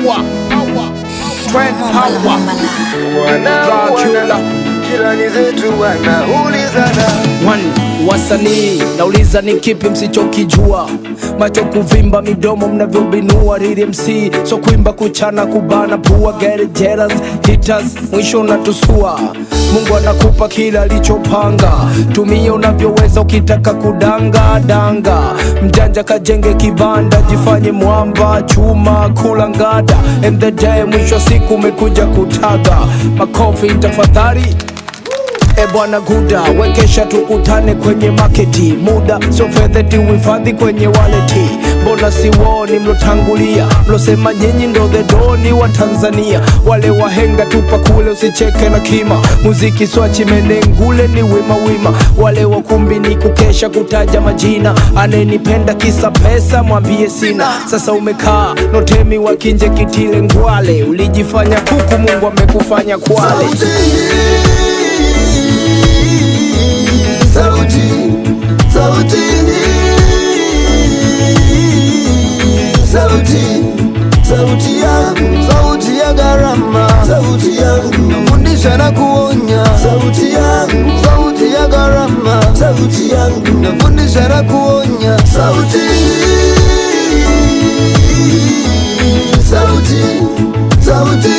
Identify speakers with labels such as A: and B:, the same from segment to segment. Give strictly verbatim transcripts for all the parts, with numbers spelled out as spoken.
A: power, strength power. Dracula
B: jirani zetu wanaulizana,
A: One, wasanii nauliza ni kipi msichokijua? Macho kuvimba, midomo mnavyobinua. Riri M C so kuimba, kuchana, kubana pua. Get it, jealous, hitters, mwisho unatusua. Mungu anakupa kila alichopanga, tumia unavyoweza. Ukitaka kudanga danga, mjanja kajenge kibanda, jifanye mwamba chuma, kula ngada. And the day, mwisho siku umekuja kutaga. Makofi tafadhali. E bwana Guda, wekesha tukutane kwenye maketi. Muda so fedheti, uhifadhi kwenye waleti. Mbona siwoni mlotangulia, mlosema nyinyi ndo the doni wa Tanzania? Wale wahenga tupa kule, usicheke na kima. Muziki swachi menengule ni wima wima. Wale wakumbi ni kukesha kutaja majina. Anenipenda kisa pesa, mwambie sina. Sasa umekaa notemi wakinje kitile ngwale. Ulijifanya kuku, Mungu amekufanya kwale.
B: sauti, sauti, sauti, sauti yangu, sauti ya gharama, sauti yangu, nafundisha na kuonya, sauti yangu, sauti ya gharama, sauti yangu, nafundisha na kuonya, sauti, sauti, sauti,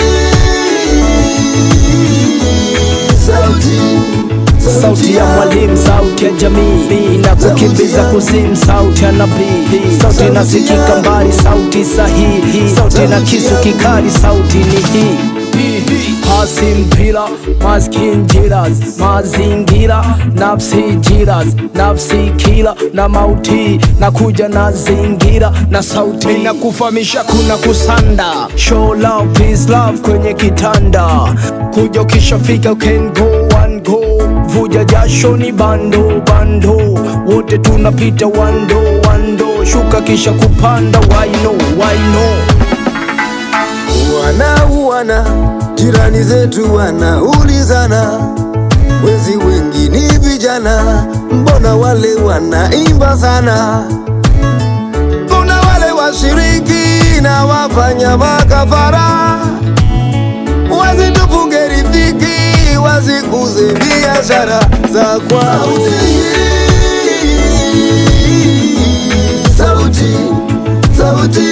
B: sauti.
A: Sauti ya mwalimu, sauti ya jamii, inakukimbiza kuzimu, sauti ya nabii. Sauti inasikika mbali, sauti sahihi. Sauti na kisu kikali, sauti ni hii. Pasi mpira, maskin jiras, mazingira, nafsi jiras, nafsi kila na mauti, na kuja na zingira na sauti. Mina kufamisha kuna kusanda, show love, peace love kwenye kitanda. Kuja ukishafika, you can go and go. Vuja jasho ni bando bando, wote tunapita wando wando. Shuka kisha kupanda, why no, why no.
B: Wanauana, jirani zetu wanaulizana, wezi wengi ni vijana, mbona wale wanaimba sana? Kuna wale washiriki na wafanya makafara, wazitufunge riziki, wazikuze biashara za kwao. Sauti, sauti,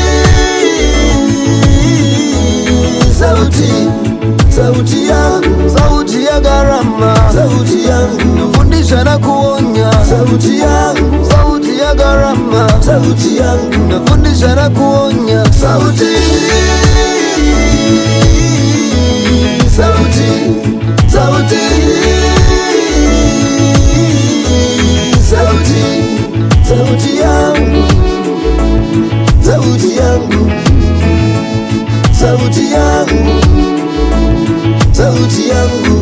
B: sauti, sauti yangu, sauti ya gharama, sauti yangu, nafundisha na kuonya, sauti yangu, sauti ya gharama, sauti yangu, nafundisha na kuonya, sauti, sauti, sauti, sauti, sauti yangu, sauti yangu, sauti yangu, sauti yangu.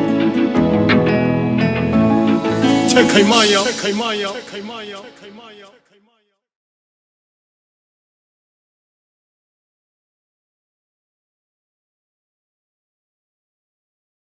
C: Check Maya, check Maya, check Maya, check Maya.